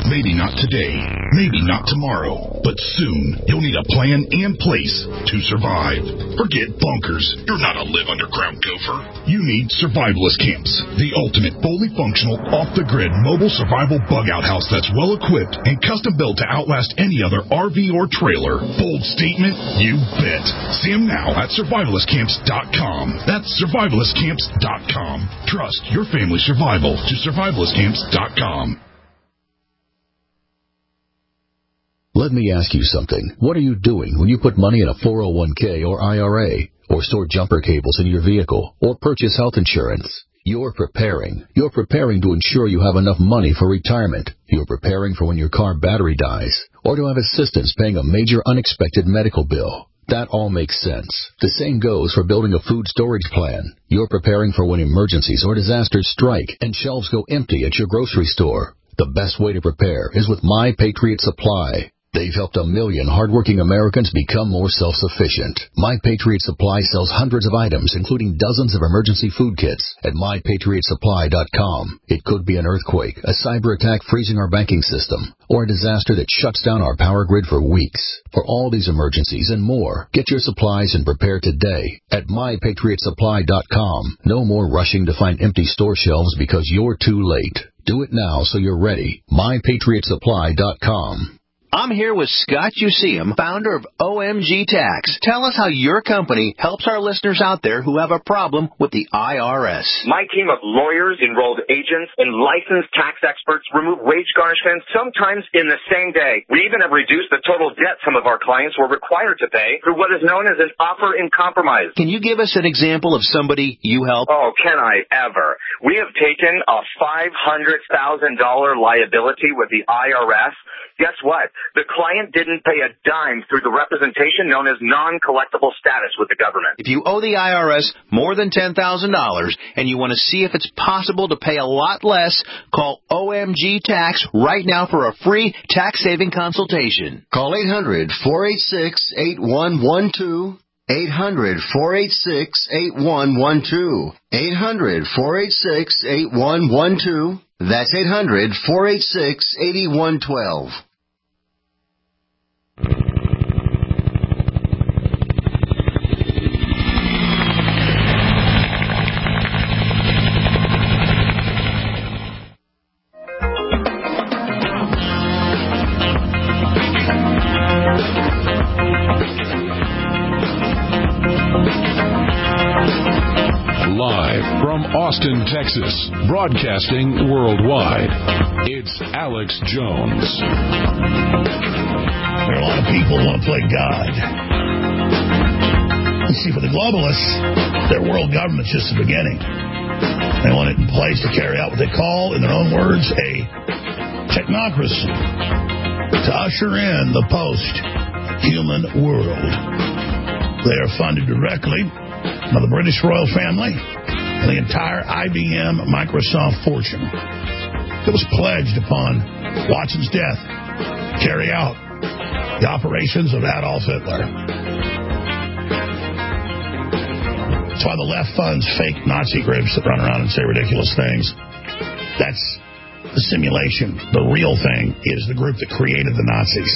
Maybe not today, maybe not tomorrow, but soon you'll need a plan and place to survive. Forget bunkers. You're not a live underground gopher. You need survivalist camps, the ultimate fully functional, off-the-grid mobile survival bug-out house that's well-equipped and custom-built to outlast any other RV or trailer. Bold statement? You bet. See them now at survivalistcamps.com. That's survivalistcamps.com. Trust your family survival to survivalistcamps.com. Let me ask you something. What are you doing when you put money in a 401k or IRA, or store jumper cables in your vehicle, or purchase health insurance? You're preparing. You're preparing to ensure you have enough money for retirement. You're preparing for when your car battery dies, or to have assistance paying a major unexpected medical bill. That all makes sense. The same goes for building a food storage plan. You're preparing for when emergencies or disasters strike and shelves go empty at your grocery store. The best way to prepare is with My Patriot Supply. They've helped 1 million hardworking Americans become more self-sufficient. My Patriot Supply sells hundreds of items, including dozens of emergency food kits at MyPatriotSupply.com. It could be an earthquake, a cyber attack freezing our banking system, or a disaster that shuts down our power grid for weeks. For all these emergencies and more, get your supplies and prepare today at MyPatriotSupply.com. No more rushing to find empty store shelves because you're too late. Do it now so you're ready. MyPatriotSupply.com. I'm here with Scott Useum, founder of OMG Tax. Tell us how your company helps our listeners out there who have a problem with the IRS. My team of lawyers, enrolled agents, and licensed tax experts remove wage garnishments sometimes in the same day. We even have reduced the total debt some of our clients were required to pay through what is known as an offer in compromise. Can you give us an example of somebody you help? Oh, can I ever? We have taken a $500,000 liability with the IRS. Guess what? The client didn't pay a dime through the representation known as non-collectible status with the government. If you owe the IRS more than $10,000 and you want to see if it's possible to pay a lot less, call OMG Tax right now for a free tax-saving consultation. Call 800-486-8112. 800-486-8112. 800-486-8112. That's 800-486-8112. Live from Austin, Texas, broadcasting worldwide, it's Alex Jones. There are a lot of people who want to play God. You see, for the globalists, their world government's just the beginning. They want it in place to carry out what they call, in their own words, a technocracy, to usher in the post-human world. They are funded directly by the British royal family and the entire IBM Microsoft fortune. It was pledged upon Watson's death to carry out the operations of Adolf Hitler. That's why the left funds fake Nazi groups that run around and say ridiculous things. That's the simulation. The real thing is the group that created the Nazis.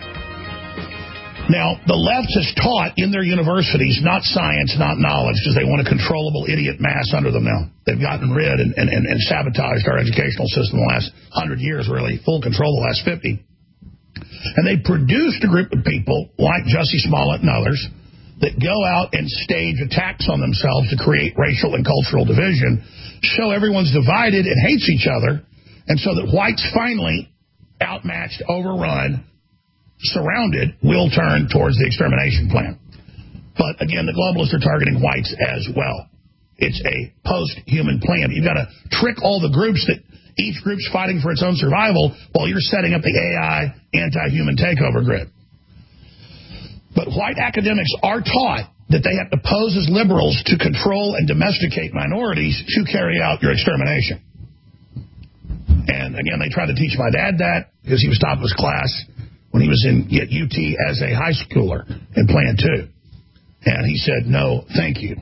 Now, the left has taught in their universities not science, not knowledge, because they want a controllable idiot mass under them now. They've gotten rid and sabotaged our educational system the last 100 years, really, full control the last 50. And they produced a group of people like Jussie Smollett and others that go out and stage attacks on themselves to create racial and cultural division, show everyone's divided and hates each other, and so that whites finally, outmatched, overrun, surrounded, will turn towards the extermination plan. But again, the globalists are targeting whites as well. It's a post-human plan. You've got to trick all the groups that each group's fighting for its own survival while you're setting up the AI anti-human takeover grid. But white academics are taught that they have to pose as liberals to control and domesticate minorities to carry out your extermination. And again, they tried to teach my dad that because he was top of his class when he was in UT as a high schooler in Plan 2. And he said, no, thank you.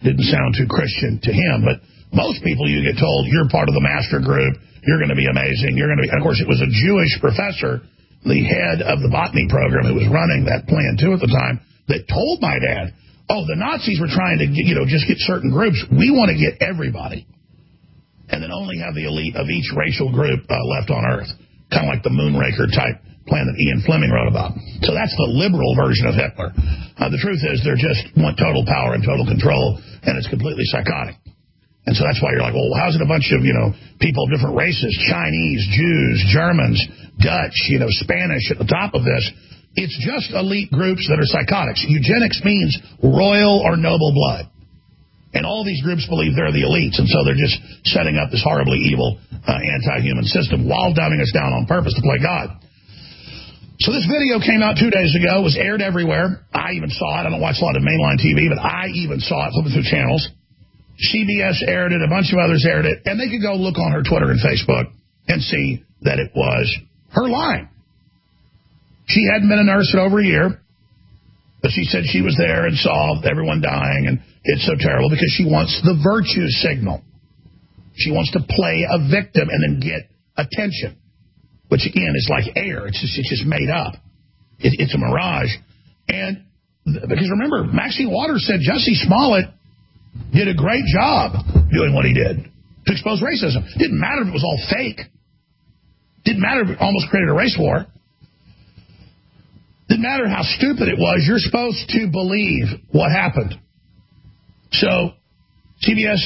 didn't sound too Christian to him. But most people, you get told, you're part of the master group, you're going to be amazing, you're going to be... And of course, it was a Jewish professor, the head of the botany program who was running that plan, too, at the time, that told my dad, oh, the Nazis were trying to just get certain groups. We want to get everybody. And then only have the elite of each racial group left on Earth. Kind of like the Moonraker type plan that Ian Fleming wrote about. So that's the liberal version of Hitler. The truth is they just want total power and total control, and it's completely psychotic. And so that's why you're like, well, how's it a bunch of, people of different races, Chinese, Jews, Germans, Dutch, Spanish at the top of this? It's just elite groups that are psychotics. Eugenics means royal or noble blood. And all these groups believe they're the elites, and so they're just setting up this horribly evil anti-human system while dumbing us down on purpose to play God. So this video came out 2 days ago, was aired everywhere. I even saw it. I don't watch a lot of mainline TV, but I even saw it flipping through channels. CBS aired it, a bunch of others aired it, and they could go look on her Twitter and Facebook and see that it was her line. She hadn't been a nurse in over a year, but she said she was there and saw everyone dying, and it's so terrible because she wants the virtue signal. She wants to play a victim and then get attention, which, again, is like air. It's just made up. It's a mirage. And because, remember, Maxine Waters said Jussie Smollett did a great job doing what he did to expose racism. Didn't matter if it was all fake. Didn't matter if it almost created a race war. Didn't matter how stupid it was. You're supposed to believe what happened. So CBS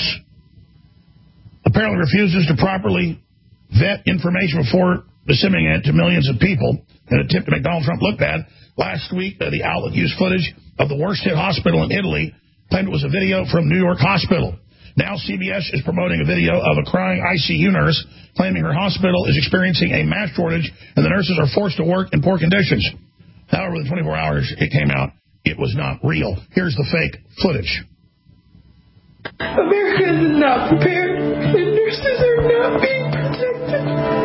apparently refuses to properly vet information before disseminating it to millions of people in an attempt to make Donald Trump look bad. Last week, the outlet used footage of the worst-hit hospital in Italy, claimed it was a video from New York Hospital. Now CBS is promoting a video of a crying ICU nurse claiming her hospital is experiencing a mass shortage and the nurses are forced to work in poor conditions. However, within 24 hours it came out, it was not real. Here's the fake footage. America is not prepared. The nurses are not being protected.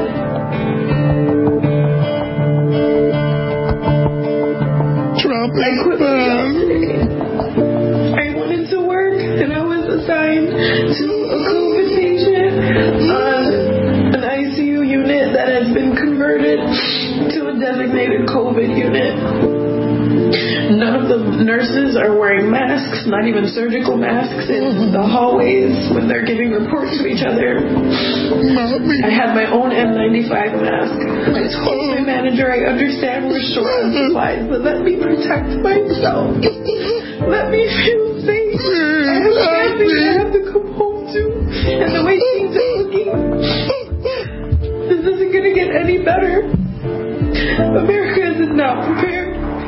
Trump I quit my job today. I went into work and I was assigned to a COVID patient on an ICU unit that has been converted to a designated COVID unit. None of the nurses are wearing masks, not even surgical masks in the hallways when they're giving reports to each other. I had my own N95 mask. I told my manager I understand we're short on supplies, but let me protect myself. Let me feel safe. I have family I have to come home to. And the way things are looking, this isn't going to get any better. America is not prepared.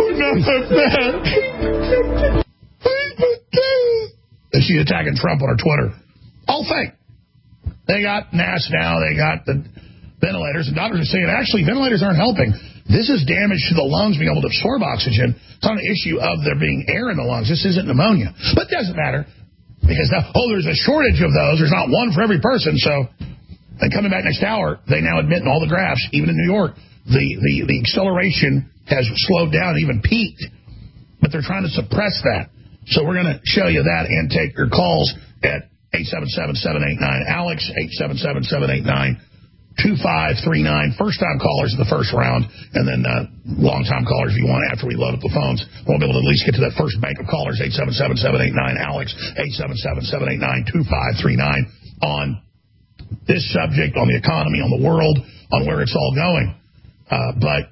She's attacking Trump on her Twitter. All fake. They got NAS now. They got the ventilators. And doctors are saying, actually, ventilators aren't helping. This is damage to the lungs being able to absorb oxygen. It's not an issue of there being air in the lungs. This isn't pneumonia. But it doesn't matter. Because, there's a shortage of those. There's not one for every person. So, and coming back next hour, they now admit in all the graphs, even in New York, the acceleration has slowed down, even peaked, but they're trying to suppress that. So we're going to show you that and take your calls at 877-789-ALEX, 877-789-2539. First-time callers in the first round, and then long-time callers if you want after we load up the phones. We'll be able to at least get to that first bank of callers, 877-789-ALEX, 877-789-2539, on this subject, on the economy, on the world, on where it's all going. But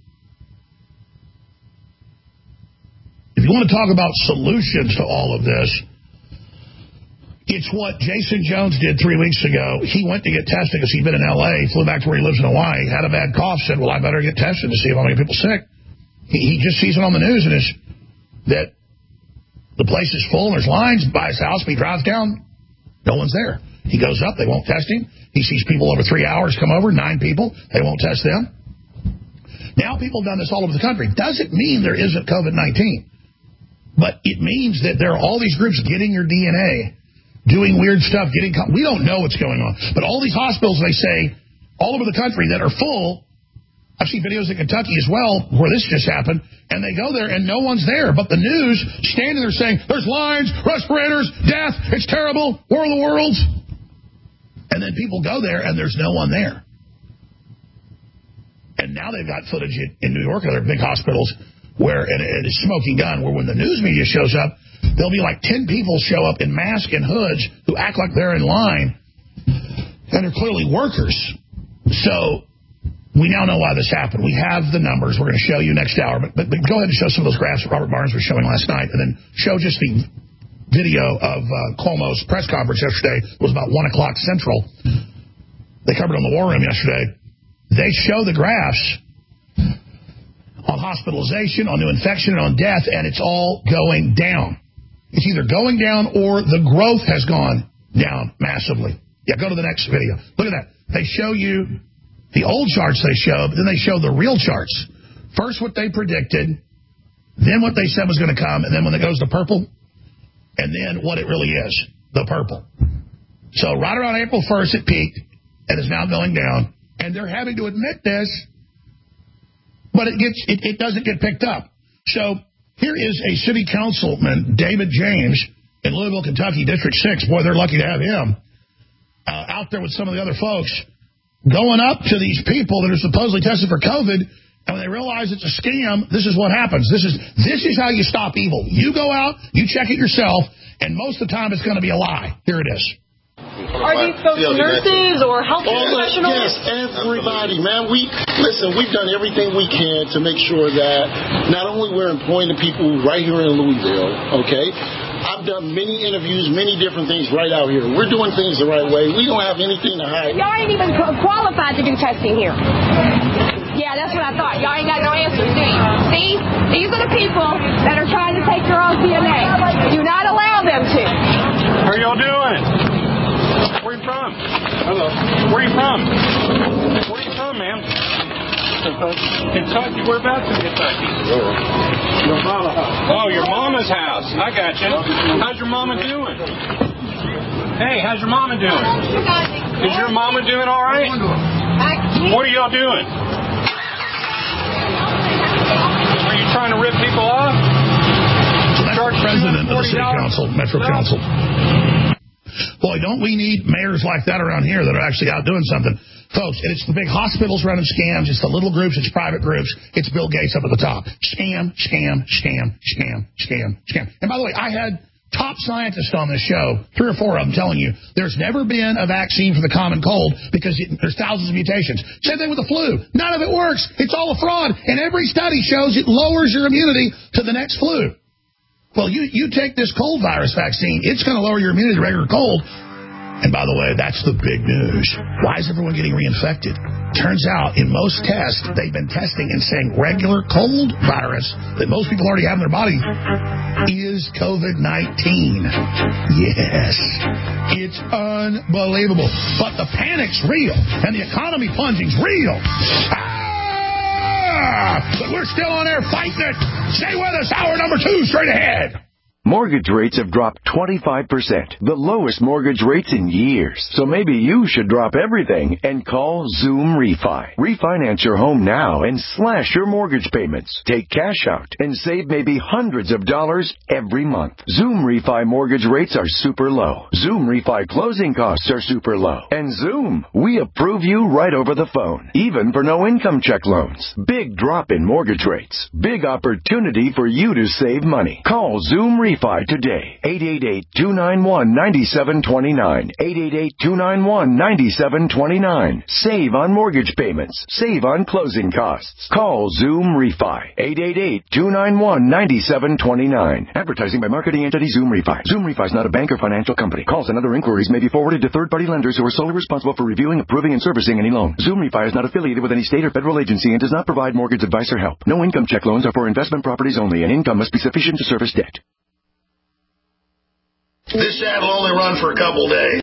if you want to talk about solutions to all of this, it's what Jason Jones did 3 weeks ago. He went to get tested because he'd been in L.A., flew back to where he lives in Hawaii, had a bad cough, said, well, I better get tested to see if I'm going to get people sick. He just sees it on the news and is that the place is full and there's lines by his house. But he drives down, no one's there. He goes up, they won't test him. He sees people over 3 hours come over, 9 people, they won't test them. Now people have done this all over the country. Doesn't mean there isn't COVID-19. But it means that there are all these groups getting your DNA, doing weird stuff, we don't know what's going on. But all these hospitals, they say, all over the country that are full, I've seen videos in Kentucky as well where this just happened, and they go there and no one's there. But the news standing there saying, there's lines, respirators, death, it's terrible, War of the Worlds. And then people go there and there's no one there. And now they've got footage in New York and other big hospitals where, and it's smoking gun, where when the news media shows up, there'll be like 10 people show up in masks and hoods who act like they're in line, and they're clearly workers. So we now know why this happened. We have the numbers. We're going to show you next hour. But go ahead and show some of those graphs that Robert Barnes was showing last night, and then show just the video of Cuomo's press conference yesterday. It was about 1 o'clock Central. They covered on the War Room yesterday. They show the graphs on hospitalization, on new infection, and on death, and it's all going down. It's either going down or the growth has gone down massively. Yeah, go to the next video. Look at that. They show you the old charts they show, but then they show the real charts. First what they predicted, then what they said was going to come, and then when it goes to purple, and then what it really is, the purple. So right around April 1st it peaked, and is now going down, and they're having to admit this, but it doesn't get picked up. So here is a city councilman, David James, in Louisville, Kentucky, District 6. Boy, they're lucky to have him out there with some of the other folks, going up to these people that are supposedly tested for COVID, and when they realize it's a scam, this is what happens. This is how you stop evil. You go out, you check it yourself, and most of the time it's going to be a lie. Here it is. Are these folks nurses or health professionals? Yes, everybody, man. We've done everything we can to make sure that not only we're employing the people right here in Louisville, okay? I've done many interviews, many different things right out here. We're doing things the right way. We don't have anything to hide. Y'all ain't even qualified to do testing here. Yeah, that's what I thought. Y'all ain't got no answers, do you? See? These are the people that are trying to take your own DNA. Do not allow them to. How are y'all doing? Where you from? Hello. Where you from? Where you from, ma'am? Kentucky. Whereabouts in Kentucky? Your mama's house. Oh, your mama's house. I got you. How's your mama doing? Hey, how's your mama doing? Is your mama doing all right? What are y'all doing? Are you trying to rip people off? That's president of the city council, Metro Council. Boy, don't we need mayors like that around here that are actually out doing something. Folks, it's the big hospitals running scams. It's the little groups. It's private groups. It's Bill Gates up at the top. Scam, scam, scam, scam, scam, scam. And by the way, I had top scientists on this show, 3 or 4 of them, telling you there's never been a vaccine for the common cold because there's thousands of mutations. Same thing with the flu. None of it works. It's all a fraud. And every study shows it lowers your immunity to the next flu. Well, you take this cold virus vaccine, it's going to lower your immunity to regular cold. And by the way, that's the big news. Why is everyone getting reinfected? Turns out, in most tests, they've been testing and saying regular cold virus that most people already have in their body is COVID-19. Yes. It's unbelievable. But the panic's real, and the economy plunging's real. But we're still on air fighting it. Stay with us. Hour number 2 straight ahead. Mortgage rates have dropped 25%, the lowest mortgage rates in years. So maybe you should drop everything and call Zoom Refi. Refinance your home now and slash your mortgage payments. Take cash out and save maybe hundreds of dollars every month. Zoom Refi mortgage rates are super low. Zoom Refi closing costs are super low. And Zoom, we approve you right over the phone, even for no income check loans. Big drop in mortgage rates. Big opportunity for you to save money. Call Zoom Refi today. 888-291-9729. 888-291-9729. Save on mortgage payments. Save on closing costs. Call Zoom Refi. 888-291-9729. Advertising by marketing entity Zoom Refi. Zoom Refi is not a bank or financial company. Calls and other inquiries may be forwarded to third-party lenders who are solely responsible for reviewing, approving, and servicing any loan. Zoom Refi is not affiliated with any state or federal agency and does not provide mortgage advice or help. No income check loans are for investment properties only, and income must be sufficient to service debt. This ad will only run for a couple days.